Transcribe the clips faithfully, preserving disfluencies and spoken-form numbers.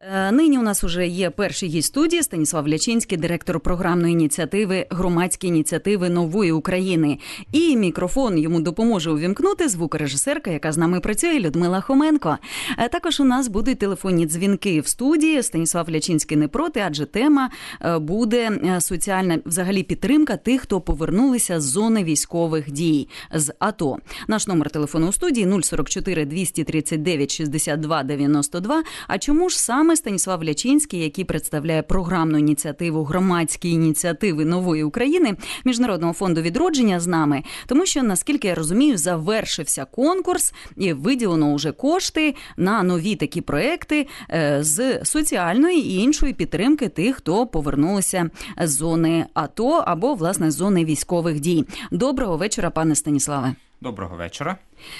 Нині у нас уже є перший гість студії Станіслав Лячинський, директор програмної ініціативи «Громадські ініціативи Нової України». І мікрофон йому допоможе увімкнути звукорежисерка, яка з нами працює, Людмила Хоменко. Також у нас будуть телефонні дзвінки в студії. Станіслав Лячинський не проти, адже тема буде соціальна взагалі підтримка тих, хто повернулися з зони військових дій, з АТО. Наш номер телефону у студії нуль сорок чотири двісті тридцять дев'ять шістдесят два дев'яносто два. А чому ж саме Станіслав Лячинський, який представляє програмну ініціативу «Громадські ініціативи Нової України» Міжнародного фонду відродження з нами? Тому що, наскільки я розумію, завершився конкурс і виділено вже кошти на нові такі проекти з соціальної і іншої підтримки тих, хто повернулися з зони АТО або, власне, з зони військових дій. Доброго вечора, пане Станіславе. Доброго вечора.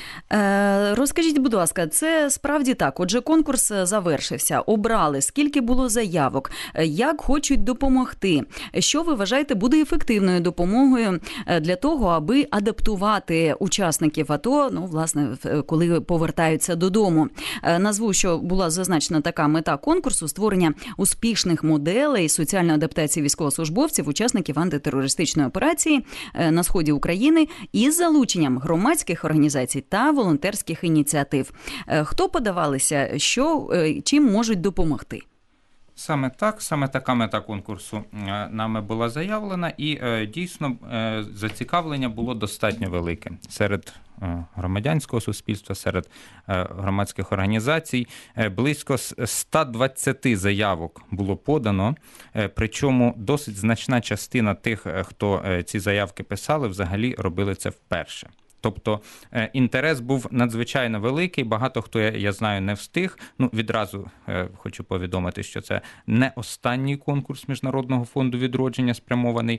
Е, розкажіть, будь ласка, це справді так? Отже, конкурс завершився, обрали, скільки було заявок, як хочуть допомогти? Що ви вважаєте буде ефективною допомогою для того, аби адаптувати учасників АТО, ну, власне, коли повертаються додому? Е, назву, що була зазначена така мета конкурсу – створення успішних моделей соціальної адаптації військовослужбовців, учасників антитерористичної операції на сході України із залученням громадських організацій та волонтерських ініціатив. Хто подавалися, що, чим можуть допомогти? Саме так, саме така мета конкурсу нами була заявлена, і дійсно зацікавлення було достатньо велике серед громадянського суспільства, серед громадських організацій. Близько ста двадцяти заявок було подано, причому досить значна частина тих, хто ці заявки писали, взагалі робили це вперше. Тобто інтерес був надзвичайно великий, багато хто, я знаю, не встиг. Ну, відразу хочу повідомити, що це не останній конкурс Міжнародного фонду відродження, спрямований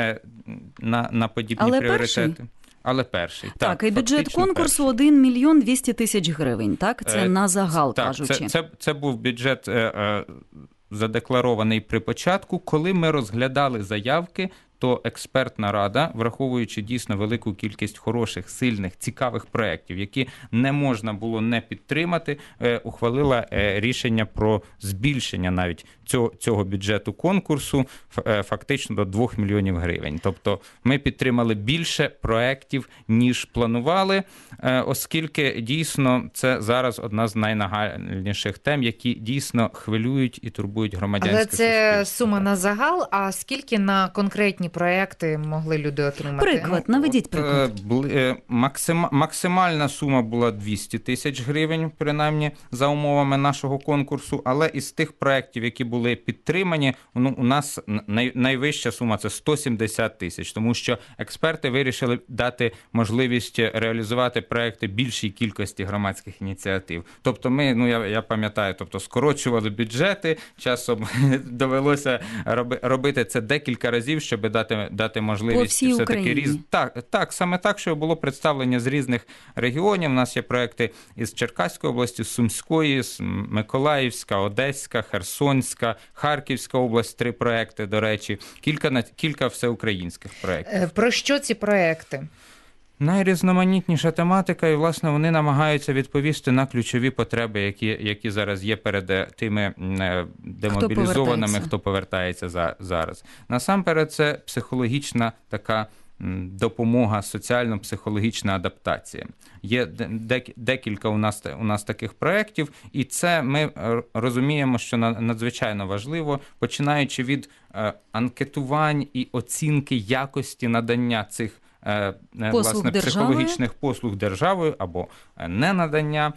на, на подібні Але пріоритети. Перший? Але перший. Так, так і бюджет фактично конкурсу перший. один мільйон двісті тисяч гривень, так? Це Е, на загал, так, кажучи. Це, це, це був бюджет е, е, задекларований при початку. Коли ми розглядали заявки, то експертна рада, враховуючи дійсно велику кількість хороших, сильних, цікавих проєктів, які не можна було не підтримати, ухвалила рішення про збільшення навіть цього, цього бюджету конкурсу фактично до двох мільйонів гривень. Тобто ми підтримали більше проєктів, ніж планували, оскільки дійсно це зараз одна з найнагальніших тем, які дійсно хвилюють і турбують громадянське суспільство. Але це сума на загал, а скільки на конкретні проекти могли люди отримати? Приклад, наведіть приклад. Максим, максимальна сума була двісті тисяч гривень, принаймні, за умовами нашого конкурсу, але із тих проєктів, які були підтримані, ну, у нас най, найвища сума – це сто сімдесят тисяч, тому що експерти вирішили дати можливість реалізувати проекти більшій кількості громадських ініціатив. Тобто ми, ну я, я пам'ятаю, тобто скорочували бюджети, часом довелося роби, робити це декілька разів, щоб дати Дати, дати можливість все-таки різ... так, так, саме так, щоб було представлення з різних регіонів. У нас є проекти із Черкаської області, з Сумської, з Миколаївська, Одеська, Херсонська, Харківська область, три проекти, до речі, кілька, кілька всеукраїнських проектів. Про що ці проекти? Найрізноманітніша тематика, і, власне, вони намагаються відповісти на ключові потреби, які, які зараз є перед тими демобілізованими, хто повертається, хто повертається за, зараз. Насамперед, це психологічна така допомога, соціально-психологічна адаптація. Є декілька у нас, у нас таких проєктів, і це ми розуміємо, що надзвичайно важливо, починаючи від анкетувань і оцінки якості надання цих послуг власне, психологічних послуг державою або ненадання.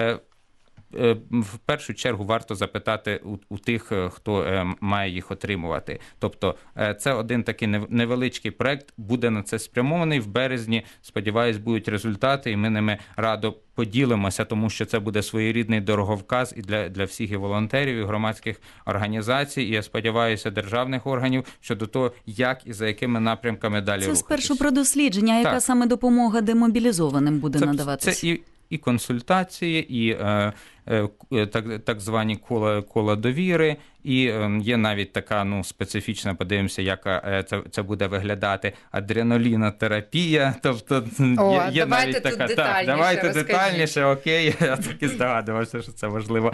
В першу чергу варто запитати у, у тих, хто має їх отримувати. Тобто це один такий невеличкий проект, буде на це спрямований. В березні, сподіваюсь, будуть результати, і ми ними радо поділимося, тому що це буде своєрідний дороговказ і для, для всіх і волонтерів, і громадських організацій, і, я сподіваюся, державних органів щодо того, як і за якими напрямками далі це рухатись. Це спершу про дослідження, яка так. саме допомога демобілізованим буде це, надаватися? Це і І консультації, і е, так, так звані кола, кола довіри. І є навіть така, ну, специфічна, подивимося, як це, це буде виглядати, адреналінотерапія. Тобто О, є, є навіть тут така, так, давайте розкажіть. детальніше, окей, я так і здогадувався, що це важливо.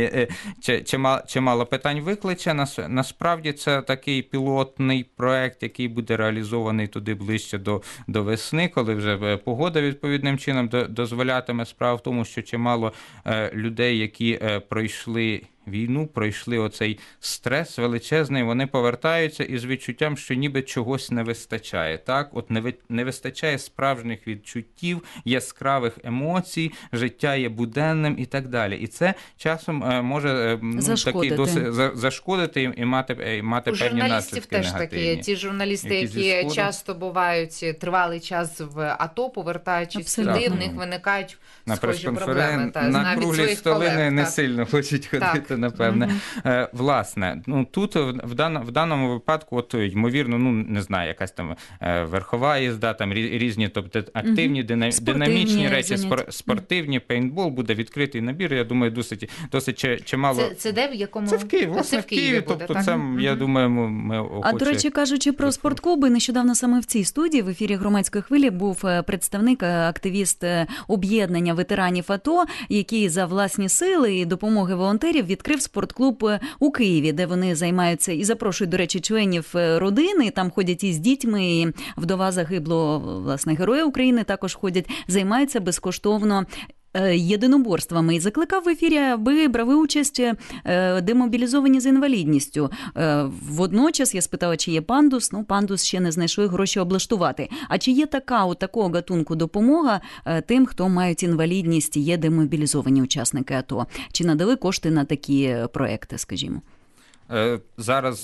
Чимало, чимало питань викличе. Насправді це такий пілотний проект, який буде реалізований туди ближче до, до весни, коли вже погода відповідним чином дозволятиме. Справа в тому, що чимало людей, які пройшли війну, пройшли оцей стрес величезний, вони повертаються із відчуттям, що ніби чогось не вистачає. Так, от не, ви, не вистачає справжніх відчуттів, яскравих емоцій, життя є буденним і так далі. І це часом може, ну, такий досить за, зашкодити і мати, і мати У певні наслідки негативні. У журналістів теж такі. Ті журналісти, які, які часто бувають тривалий час в АТО, повертаючись сюди, в них виникають на схожі проблеми. Та, на круглі столи не, не сильно хочуть ходити. Так. Напевне. Mm-hmm. Власне, ну тут в, дан, в даному випадку, от, ймовірно, ну, не знаю, якась там верхова їзда, там різні, тобто активні, mm-hmm. динамічні речі, спор, спортивні, пейнтбол, буде відкритий набір, я думаю, досить, досить чимало. Це, це де, в якому? Це в Києві, власне, це в Києві, буде, тобто так? це, Mm-hmm. я думаю, ми охоче... А, до речі, кажучи про спортклуби, нещодавно саме в цій студії в ефірі «Громадської хвилі» був представник, активіст об'єднання ветеранів АТО, який за власні сили і допомоги волонтерів відкрив спортклуб у Києві, де вони займаються і запрошують, до речі, членів родини, там ходять із дітьми, і вдова загиблого, власне, Героя України також ходять, займаються безкоштовно єдиноборствами. І закликав в ефірі, аби брали участь демобілізовані з інвалідністю. Водночас я спитала, чи є пандус. Ну, пандус ще не знайшли гроші облаштувати. А чи є така, у такого гатунку допомога тим, хто мають інвалідність і є демобілізовані учасники АТО? Чи надали кошти на такі проекти, скажімо? Зараз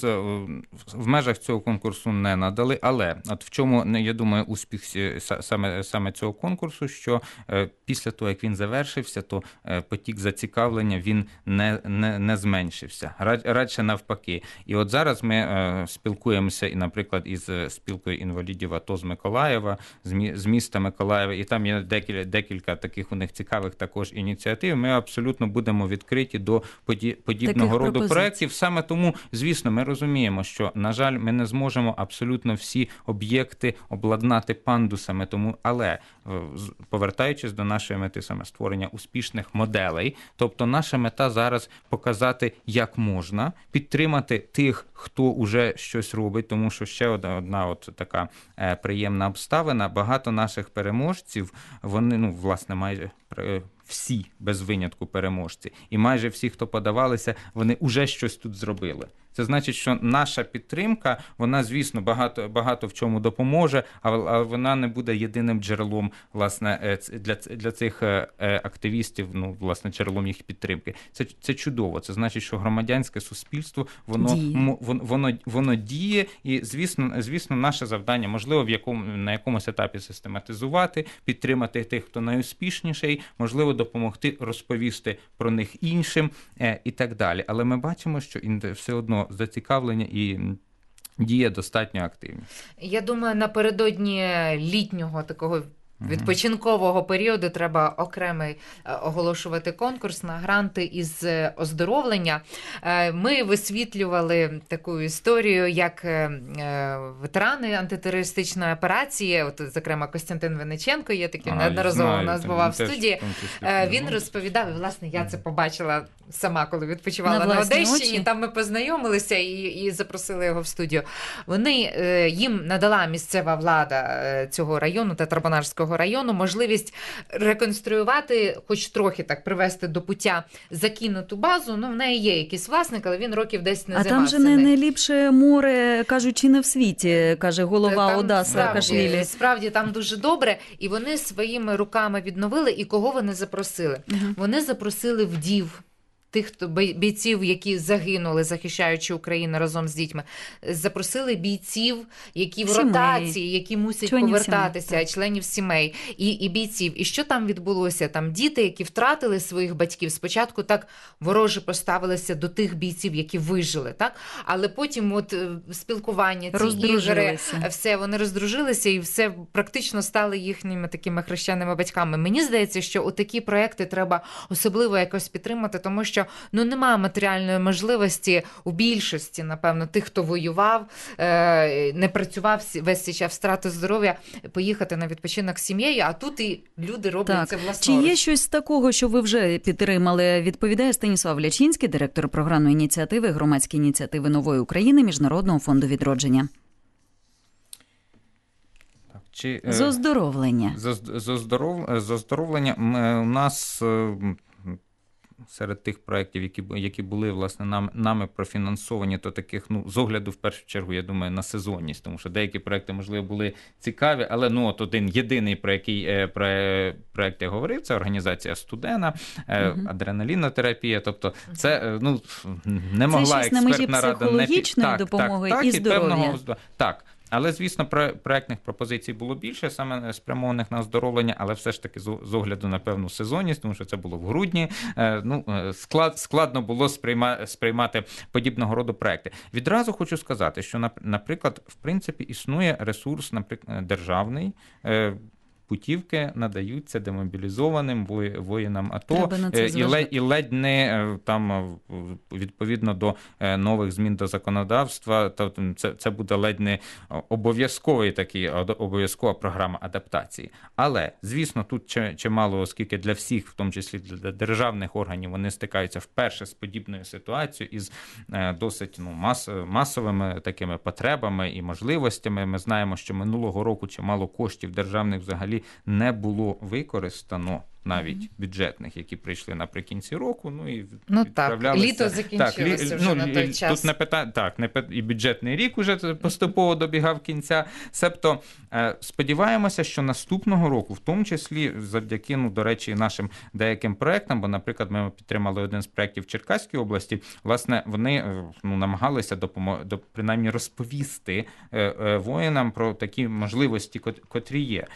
в межах цього конкурсу не надали, але от в чому, я думаю, успіх саме, саме цього конкурсу, що після того, як він завершився, то потік зацікавлення, він не, не, не зменшився, радше навпаки. І от зараз ми спілкуємося, і, наприклад, із спілкою інвалідів АТО з Миколаєва, з міста Миколаєва, і там є декілька, декілька таких у них цікавих також ініціатив. Ми абсолютно будемо відкриті до подібного таких роду проєктів, саме тому, Тому, звісно, ми розуміємо, що, на жаль, ми не зможемо абсолютно всі об'єкти обладнати пандусами, тому, але, повертаючись до нашої мети саме створення успішних моделей, тобто наша мета зараз показати, як можна, підтримати тих, хто вже щось робить, тому що ще одна, одна от така е, приємна обставина, багато наших переможців, вони, ну, власне, майже всі, без винятку, переможці. І майже всі, хто подавалися, вони вже щось тут зробили. Це значить, що наша підтримка, вона, звісно, багато, багато в чому допоможе, але вона не буде єдиним джерелом, власне, для, для цих активістів, ну, власне, джерелом їх підтримки. Це, це чудово. Це значить, що громадянське суспільство, воно, діє. Воно, воно, воно діє, і, звісно, звісно, наше завдання, можливо, в якому, на якомусь етапі систематизувати, підтримати тих, хто найуспішніший, можливо, допомогти розповісти про них іншим і так далі. Але ми бачимо, що все одно зацікавлення і діє достатньо активні. Я думаю, напередодні літнього такого відпочинкового періоду треба окремий оголошувати конкурс на гранти із оздоровлення. Ми висвітлювали таку історію, як ветерани антитерористичної операції, от, зокрема, Костянтин Винниченко, є таким, а, неодноразово знаю, у нас бував в студії. Він розповідав, і, власне, я це побачила сама, коли відпочивала на, на Одещині, очі. Там ми познайомилися і, і запросили його в студію. Вони, їм надала місцева влада цього району, Татарбунарського району, можливість реконструювати, хоч трохи так привести до пуття закинуту базу. Ну, в неї є якийсь власник, але він років десь не а займався. А там же не найліпше море, кажучи, не в світі, каже голова там, Одаса Саакашвілі. Справді, там дуже добре. І вони своїми руками відновили. І кого вони запросили? Угу. Вони запросили вдів тих, хто бійців, які загинули, захищаючи Україну разом з дітьми, запросили бійців, які в сімей. ротації, які мусять членів повертатися, сімей. членів сімей і, і бійців. І що там відбулося? Там діти, які втратили своїх батьків, спочатку так вороже поставилися до тих бійців, які вижили, так? Але потім от спілкування, ці ігри, все, вони роздружилися і все практично стали їхніми такими хрещеними батьками. Мені здається, що отакі проекти треба особливо якось підтримати, тому що ну немає матеріальної можливості у більшості, напевно, тих, хто воював, не працював весь цей час, втратив здоров'я, поїхати на відпочинок з сім'єю, а тут і люди роблять так. це власноруч. Чи є щось такого, що ви вже підтримали? Відповідає Станіслав Влячинський, директор програмної ініціативи громадської ініціативи Нової України Міжнародного фонду відродження. Чи, з оздоровлення. З, з, оздоров, з оздоровлення у нас серед тих проєктів, які, які були, власне, нам, нами профінансовані, то таких, ну, з огляду, в першу чергу, я думаю, на сезонність, тому що деякі проєкти, можливо, були цікаві, але, ну, от один єдиний, про який про, проєкт я говорив, це організація Студена, угу. адреналінотерапія, тобто це, ну, не могла це експертна рада... Це психологічної не... допомоги так, так, і здоров'я. І певного... Так. Але, звісно, проєктних пропозицій було більше, саме спрямованих на оздоровлення, але все ж таки з огляду на певну сезонність, тому що це було в грудні, ну, склад, складно було сприйма, сприймати подібного роду проекти. Відразу хочу сказати, що, наприклад, в принципі, існує ресурс, наприклад, державний, путівки надаються демобілізованим воїнам АТО і ледь, і ледь не там відповідно до нових змін до законодавства, то це, це буде ледь не обов'язковий такий, обов'язкова програма адаптації. Але, звісно, тут чимало, оскільки для всіх, в тому числі для державних органів, вони стикаються вперше з подібною ситуацією із досить ну, мас, масовими такими потребами і можливостями. Ми знаємо, що минулого року чимало коштів державних взагалі не було використано, навіть бюджетних, які прийшли наприкінці року, ну і ну, відправлялися. Так, літо закінчилося так, лі... вже ну, на той час. Тут не питання, так, не пит... і бюджетний рік уже поступово добігав кінця. Себто сподіваємося, що наступного року, в тому числі завдяки, ну, до речі, нашим деяким проектам, бо, наприклад, ми підтримали один з проєктів в Черкаській області, власне, вони ну, намагалися допомог... принаймні розповісти воїнам про такі можливості, котрі є.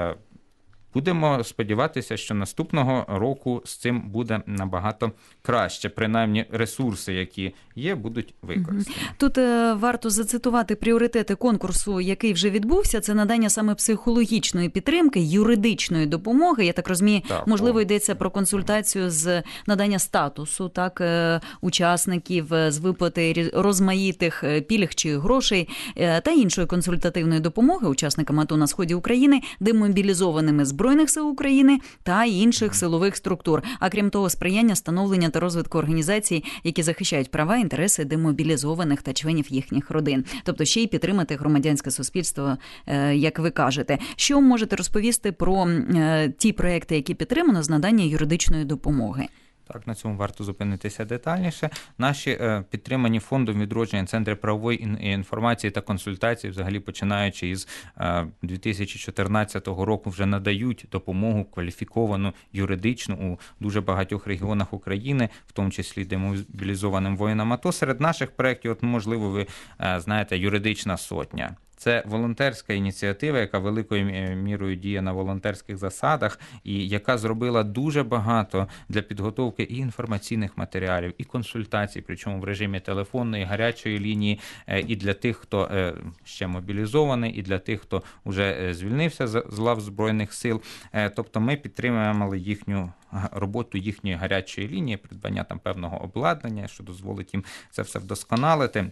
Будемо сподіватися, що наступного року з цим буде набагато краще. Принаймні ресурси, які є, будуть використані. Тут е, варто зацитувати пріоритети конкурсу, який вже відбувся. Це надання саме психологічної підтримки, юридичної допомоги. Я так розумію, так, можливо, о. йдеться про консультацію з надання статусу так е, учасників, з виплати розмаїтих пільг чи грошей е, та іншої консультативної допомоги учасникам АТО на сході України, демобілізованими збройними Збройних сил України та інших силових структур. А крім того, сприяння становлення та розвитку організацій, які захищають права, інтереси демобілізованих та членів їхніх родин. Тобто ще й підтримати громадянське суспільство, як ви кажете. Що можете розповісти про ті проекти, які підтримано з надання юридичної допомоги? Так, на цьому варто зупинитися детальніше. Наші е, підтримані фондом відродження центри правової інформації та консультацій, взагалі починаючи із е, дві тисячі чотирнадцятого року, вже надають допомогу кваліфіковану юридичну у дуже багатьох регіонах України, в тому числі демобілізованим воїнам АТО. Серед наших проєктів, от, можливо, ви е, знаєте, юридична сотня. Це волонтерська ініціатива, яка великою мірою діє на волонтерських засадах і яка зробила дуже багато для підготовки і інформаційних матеріалів, і консультацій, причому в режимі телефонної, гарячої лінії, і для тих, хто ще мобілізований, і для тих, хто вже звільнився з лав Збройних сил. Тобто ми підтримуємо їхню роботу їхньої гарячої лінії, придбання там певного обладнання, що дозволить їм це все вдосконалити.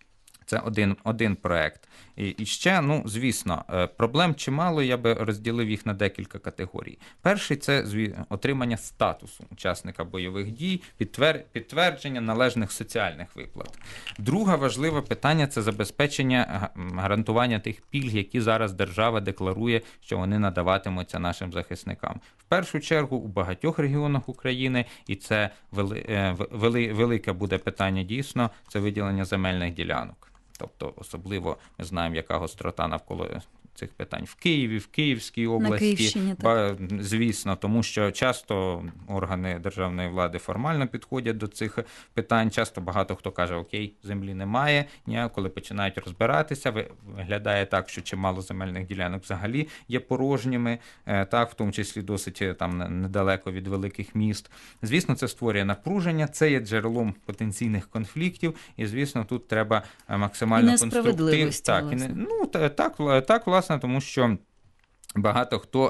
Це один, один проект. І, і ще, ну, звісно, проблем чимало, я би розділив їх на декілька категорій. Перший – це отримання статусу учасника бойових дій, підтвер, підтвердження належних соціальних виплат. Друге важливе питання – це забезпечення гарантування тих пільг, які зараз держава декларує, що вони надаватимуться нашим захисникам. В першу чергу у багатьох регіонах України, і це вели, вели, велике буде питання дійсно, це виділення земельних ділянок. Тобто, особливо ми знаємо, яка гострота навколо цих питань в Києві, в Київській області, ба, звісно, тому що часто органи державної влади формально підходять до цих питань. Часто багато хто каже, окей, землі немає, ні, коли починають розбиратися, виглядає так, що чимало земельних ділянок взагалі є порожніми, так, в тому числі досить там недалеко від великих міст. Звісно, це створює напруження, це є джерелом потенційних конфліктів, і, звісно, тут треба максимально конструктивно. Так, і не, ну, так, так, власне, тому що багато хто,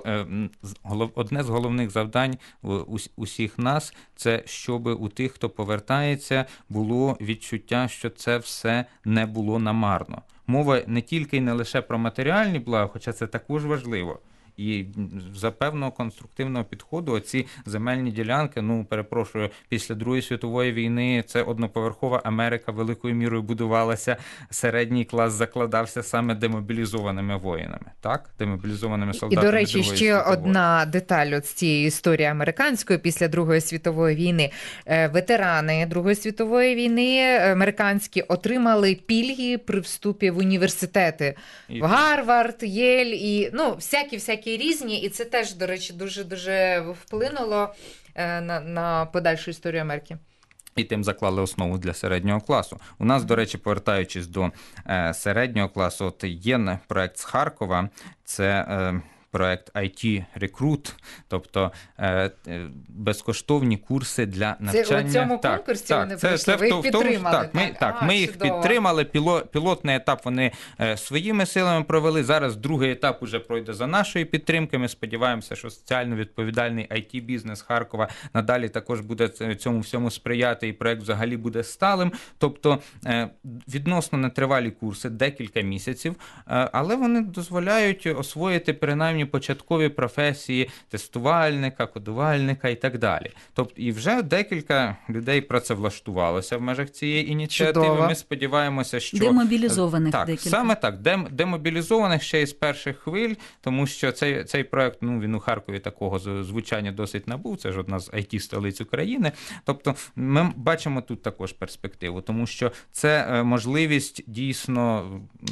одне з головних завдань усіх нас, це щоб у тих, хто повертається, було відчуття, що це все не було намарно. Мова не тільки і не лише про матеріальні блага, хоча це також важливо. І за певного конструктивного підходу оці земельні ділянки, ну, перепрошую, після Другої світової війни це одноповерхова Америка великою мірою будувалася, середній клас закладався саме демобілізованими воїнами, так? Демобілізованими солдатами. І, до речі, Другої ще світової. одна деталь от з цієї історії американської після Другої світової війни. Ветерани Другої світової війни американські отримали пільги при вступі в університети. І... в Гарвард, Єль і, ну, всякі-всякі різні, і це теж, до речі, дуже-дуже вплинуло на, на подальшу історію Америки. І тим заклали основу для середнього класу. У нас, до речі, повертаючись до е, середнього класу, от є проект з Харкова, це... Е, проект ай ті Recruit, тобто е, безкоштовні курси для навчання. Це у цьому так, конкурсі так, вони це, прийшли, це, ви їх підтримали? Так, ми, так, а, ми їх чудово. підтримали, піло, пілотний етап вони е, своїми силами провели, зараз другий етап уже пройде за нашої підтримки, ми сподіваємося, що соціально відповідальний ай ті-бізнес Харкова надалі також буде цьому всьому сприяти, і проект взагалі буде сталим, тобто е, відносно нетривалі курси, декілька місяців, е, але вони дозволяють освоїти принаймні початкові професії тестувальника, кодувальника і так далі. Тобто і вже декілька людей працевлаштувалося в межах цієї ініціативи. Чудово. Ми сподіваємося, що... Демобілізованих так, декілька. Саме так, дем, демобілізованих ще із перших хвиль, тому що цей, цей проект, ну, він у Харкові такого звучання досить набув, це ж одна з ай ті-столиць України. Тобто ми бачимо тут також перспективу, тому що це можливість дійсно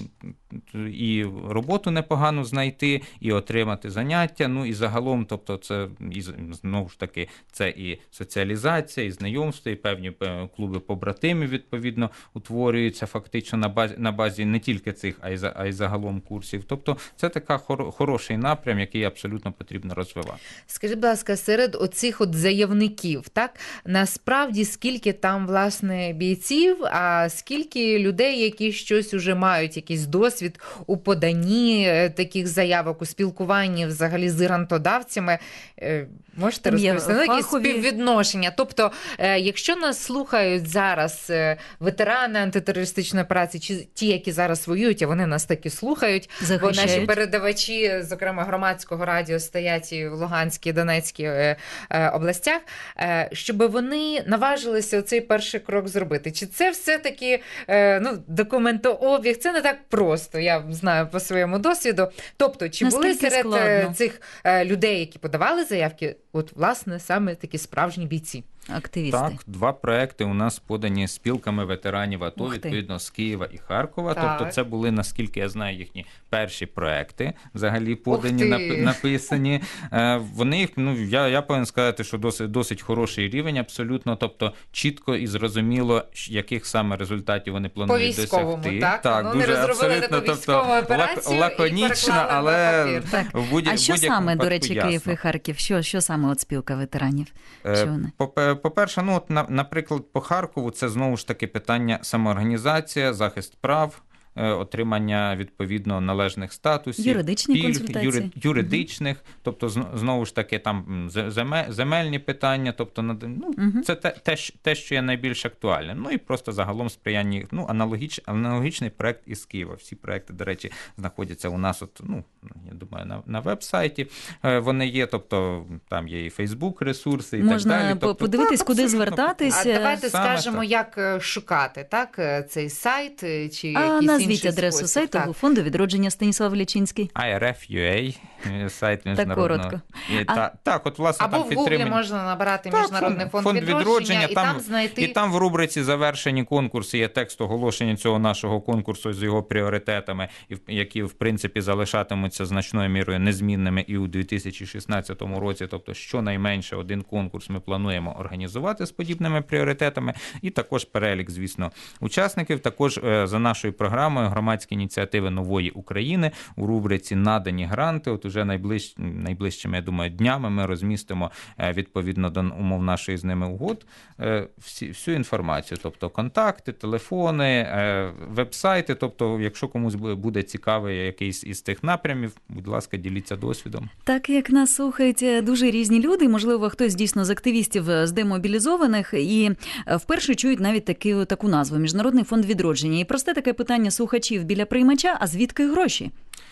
і роботу непогану знайти, і отримати заняття, ну і загалом, тобто це, і, знову ж таки, це і соціалізація, і знайомство, і певні клуби побратимів, відповідно, утворюються фактично на базі, на базі не тільки цих, а й, за, а й загалом курсів. Тобто це така хор, хороший напрям, який абсолютно потрібно розвивати. Скажіть, будь ласка, серед оцих от заявників, так, насправді скільки там, власне, бійців, а скільки людей, які щось уже мають, якийсь досвід у поданні таких заявок, у спілкуванні взагалі з грантодавцями, можете розповісти? Ну, якісь співвідношення. Тобто, якщо нас слухають зараз ветерани антитерористичної операції, чи ті, які зараз воюють, а вони нас таки слухають, захищають. Бо наші передавачі, зокрема громадського радіо, стоять і в Луганській, Донецькій областях, щоб вони наважилися оцей перший крок зробити. Чи це все-таки, ну, документообіг, це не так просто, я знаю по своєму досвіду. Тобто, чи наскільки були серед складно? Цих людей, які подавали заявки, от, власне, саме такі справжні бійці? Активісти. Так, два проекти у нас подані спілками ветеранів АТО, відповідно, з Києва і Харкова. Так. Тобто це були, наскільки я знаю, їхні перші проекти, взагалі подані, написані. Вони їх, ну, я, я повинен сказати, що досить, досить хороший рівень, абсолютно, тобто чітко і зрозуміло, яких саме результатів вони планують досягти. По-військовому, так? Так, ну, дуже не розробили таку військову операцію лаконічно, і але в в будь- А що саме, до речі, ясно. Київ і Харків? Що, що саме от спілка ветеранів? Що вони? По-перше, ну, от, наприклад, по Харкову це знову ж таки питання самоорганізація, захист прав, отримання, відповідно, належних статусів, юридичні пільг, консультації. юри, юридичних, угу. тобто, знову ж таки, там земельні питання, тобто, ну, угу. це те, те, те, що є найбільш актуальним. Ну, і просто загалом сприяння, ну, аналогіч, аналогічний проект із Києва. Всі проекти, до речі, знаходяться у нас, от, ну, я думаю, на, на веб-сайті. Вони є, тобто, там є і Фейсбук-ресурси, і можна так далі. Тобто, подивитись, так, куди звертатися. А давайте Саме скажемо, так. як шукати, так, цей сайт, чи а якісь Назвіть інший адресу спосіб, сайту так. Фонду відродження Станіслав Влячинський. ай ар еф крапка ю а, сайт міжнародного. коротко. І, А... та, так, от, власне, Або там в підтримання. Гуглі можна набирати Так, Міжнародний фонд, фонд відродження, відродження, і там, там знайти... І там в рубриці «Завершені конкурси» є текст оголошення цього нашого конкурсу з його пріоритетами, які, в принципі, залишатимуться значною мірою незмінними і у дві тисячі шістнадцятому році. Тобто, щонайменше один конкурс ми плануємо організувати з подібними пріоритетами. І також перелік, звісно, учасників. Також за нашою програмою громадські ініціативи «Нової України» у рубриці «Надані гранти». От уже найближ... найближчими, я думаю, днями ми розмістимо відповідно до умов нашої з ними угод всі, всю інформацію. Тобто контакти, телефони, веб-сайти. Тобто, якщо комусь буде цікавий якийсь із тих напрямів, будь ласка, діліться досвідом. Так як нас слухають дуже різні люди, можливо, хтось дійсно з активістів з демобілізованих і вперше чують навіть таки, таку назву «Міжнародний фонд відродження». І просте таке питання слухачів біля приймача, а звідки гроші?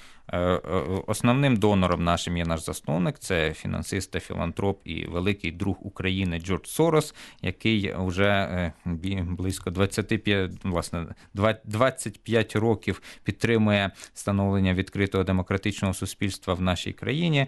Основним донором нашим є наш засновник, це фінансист та філантроп і великий друг України Джордж Сорос, який вже близько двадцять п'ять, власне, двадцять п'ять років підтримує становлення відкритого демократичного суспільства в нашій країні.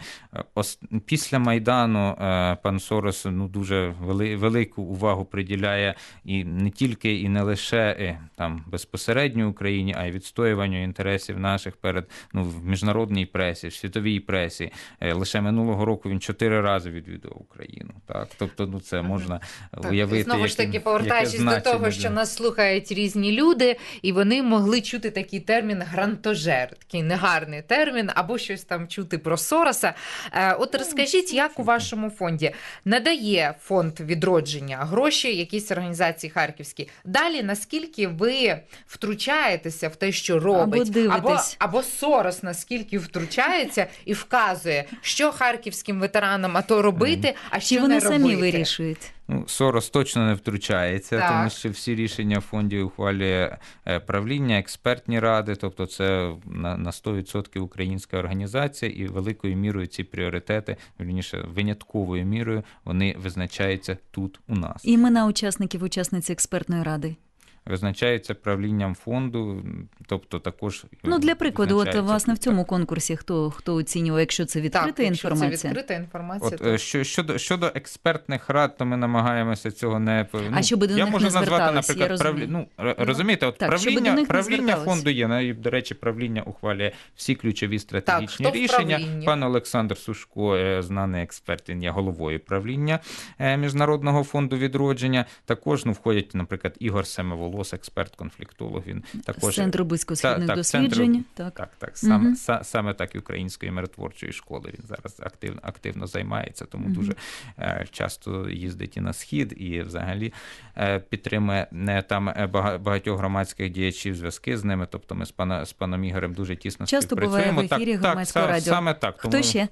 Після Майдану пан Сорос ну, дуже велику увагу приділяє і не тільки і не лише там, безпосередньо Україні, а й відстоюванню інтересів наших перед ну, в міжнародній пресі, в світовій пресі. Лише минулого року він чотири рази відвідував Україну. Так? Тобто, ну, це можна так, уявити. Знову ж таки, повертаючись до значення, того, що нас слухають різні люди, і вони могли чути такий термін «грантожер», такий негарний термін, або щось там чути про Сороса. От розкажіть, як у вашому фонді надає фонд відродження гроші якісь організації харківські? Далі, наскільки ви втручаєтеся в те, що робить? Або або, або Сорос наскільки втручається і вказує, що харківським ветеранам АТО робити, а що Чи вони не робити. самі вирішують? Ну, Сорос точно не втручається, так. тому що всі рішення в фонді ухвалює правління, експертні ради, тобто це на, на сто відсотків українська організація, і великою мірою ці пріоритети, вірніше, винятковою мірою, вони визначаються тут у нас. Імена учасників, учасниць експертної ради? Визначається правлінням фонду, тобто також... Ну, для прикладу, от, власне, в цьому конкурсі хто, хто оцінював, якщо це відкрита так, інформація? якщо це відкрита інформація, от, то... що, щодо, щодо експертних рад, то ми намагаємося цього не... А ну, щоб до я них можу не назвати, звертались, наприклад, я правлі... ну, розумієте, от так, правління, правління фонду є, до речі, правління ухвалює всі ключові стратегічні так, рішення. Пан Олександр Сушко, знаний експерт, він є головою правління Міжнародного фонду відродження. Також ну, входять, наприклад, Ігор Семиволос, експерт конфліктолог, він також... З Центру близькосхідних та, досліджень. Центру, так, так, так саме, угу. са, саме так і Української миротворчої школи він зараз активно, активно займається, тому угу. дуже е, часто їздить і на Схід, і взагалі е, підтримує не, там багатьох громадських діячів, зв'язки з ними, тобто ми з, пана, з паном Ігорем дуже тісно часто співпрацюємо. Часто буває в ефірі так, громадського так, радіо. Саме так. Хто тому, ще?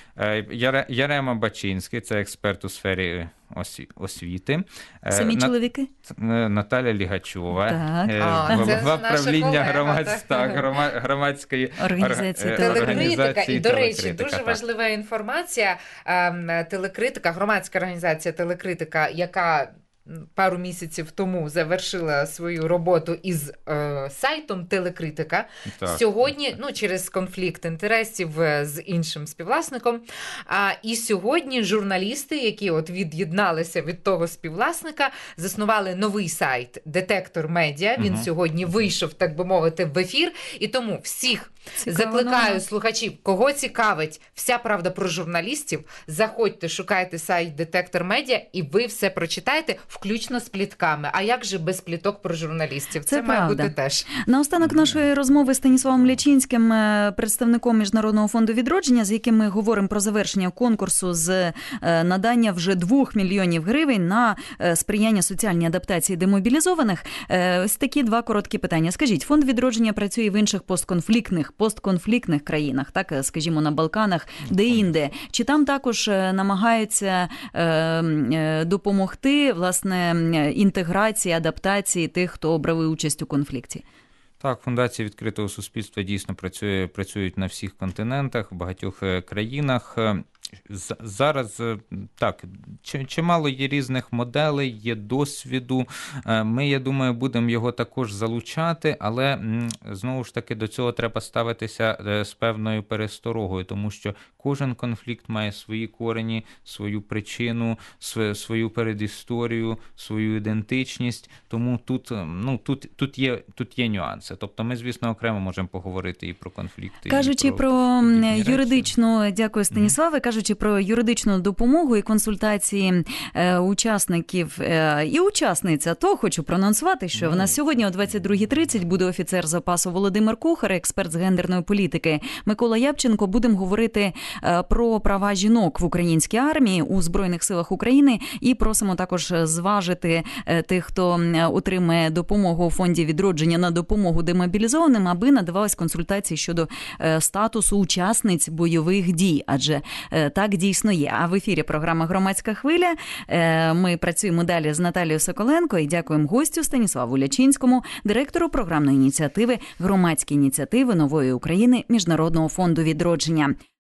Яре, Ярема Бачинський, це експерт у сфері освіти. Самі На, чоловіки? Наталя Лігачова, а, голова правління громадсь, так, громадської організації телекритика. І, до речі, телекритика, дуже так. важлива інформація. Телекритика, громадська організація телекритика, яка пару місяців тому завершила свою роботу із е, сайтом Телекритика. Так. Сьогодні, ну, через конфлікт інтересів з іншим співвласником, а, і сьогодні журналісти, які от від'єдналися від того співвласника, заснували новий сайт «Детектор Медіа». Він угу. сьогодні вийшов, так би мовити, в ефір. І тому всіх Цікаво, закликаю ну. слухачів, кого цікавить вся правда про журналістів, заходьте, шукайте сайт «Детектор Медіа» і ви все прочитаєте, включно з плітками. А як же без пліток про журналістів? Це, Це має бути теж. Наостанок нашої розмови з Станіславом Влячинським, представником Міжнародного фонду відродження, з яким ми говоримо про завершення конкурсу з надання вже двох мільйонів гривень на сприяння соціальній адаптації демобілізованих. Ось такі два короткі питання. Скажіть, фонд відродження працює в інших постконфліктних, постконфліктних країнах, так, скажімо, на Балканах, де-інде. Чи там також намагаються допомогти, власне, інтеграції, адаптації тих, хто брав участь у конфлікті? Так, фундації відкритого суспільства дійсно працює, працюють на всіх континентах, в багатьох країнах. Зараз так, чимало є різних моделей, є досвіду. Ми, я думаю, будемо його також залучати, але знову ж таки до цього треба ставитися з певною пересторогою, тому що кожен конфлікт має свої корені, свою причину, свою передісторію, свою ідентичність, тому тут, ну, тут, тут, є, тут є нюанси. Тобто ми, звісно, окремо можемо поговорити і про конфлікти. Кажучи і про, про юридичну, дякую, Станіславе, mm-hmm. кажучи про юридичну допомогу і консультації е, учасників е, і учасниць АТО, хочу проанонсувати, що mm-hmm. в нас сьогодні о двадцять друга тридцять буде офіцер запасу Володимир Кухар, експерт з гендерної політики Микола Япченко. Будемо говорити е, про права жінок в українській армії, у Збройних силах України, і просимо також зважити е, тих, хто отримає допомогу у фонді відродження на допомогу демобілізованим, аби надавалась консультації щодо е, статусу учасниць бойових дій, адже е, так дійсно є. А в ефірі програма «Громадська хвиля». Е, ми працюємо далі з Наталією Соколенко і дякуємо гостю Станіславу Лячинському, директору програмної ініціативи «Громадські ініціативи Нової України» Міжнародного фонду відродження.